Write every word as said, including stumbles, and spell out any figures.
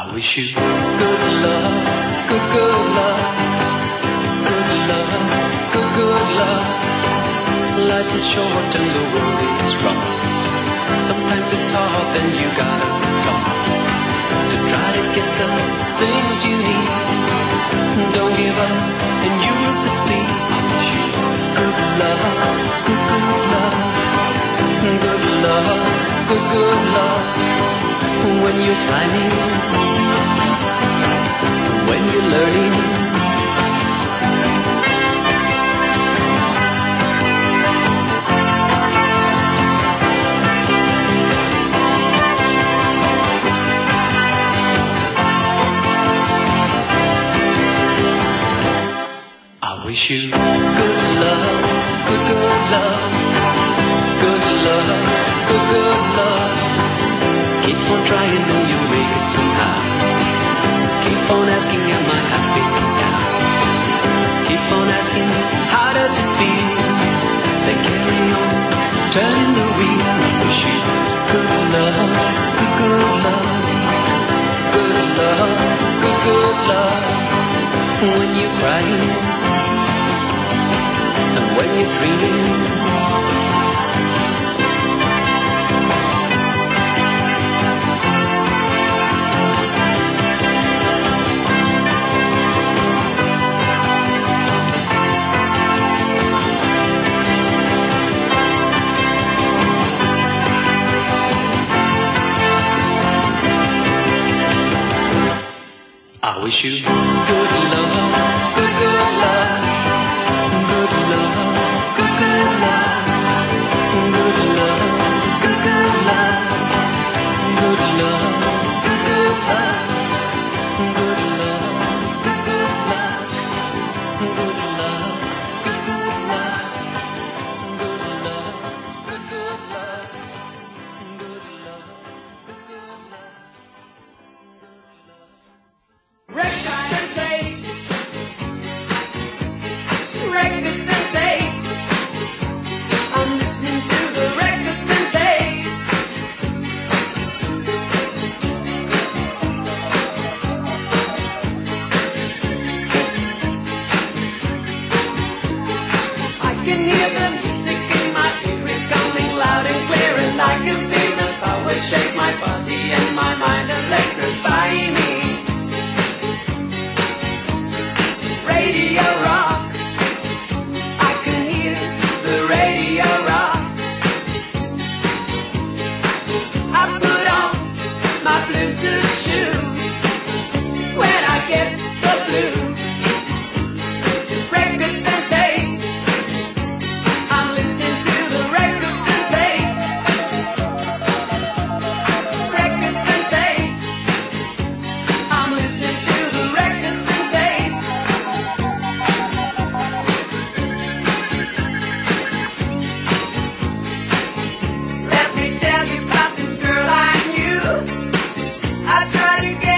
I wish you good love, good, good love, good love, good, good love. Life is short and the road is rough. Sometimes it's hard and you gotta talk to try to get the things you need. Don't give up and you will succeed. I wish you good love, good, good love, good love, good, good love. When you're climbing, when you're learning, I wish you good love, good, good love, good love, good, good love. Keep on trying and you'll make it somehow. Keep on asking, am I happy now? Keep on asking, how does it feel? Then carry on, turning the wheel. I wish you good love, good, good love, good love, good, good love. When you're crying and when you're dreaming, I wish you good love, good, good love, good love, good, good love, good love, good, good love, good love, good, good love, good love, good, good love, good love, good, good love, good love, good, good love, good love, good, good love. Records and tapes, records and tapes. I'm listening to the records and tapes. I can hear the music in my ears coming loud and clear, and I can feel the power shake my body and my mind electrify me. Radio rock, I can hear the radio rock. I put on my blue suit shoes when I get the blues. Records and tapes, I'm listening to the records and tapes. Records and tapes, I'm listening to the records and tapes. Let me tell you about this girl I knew. I tried to get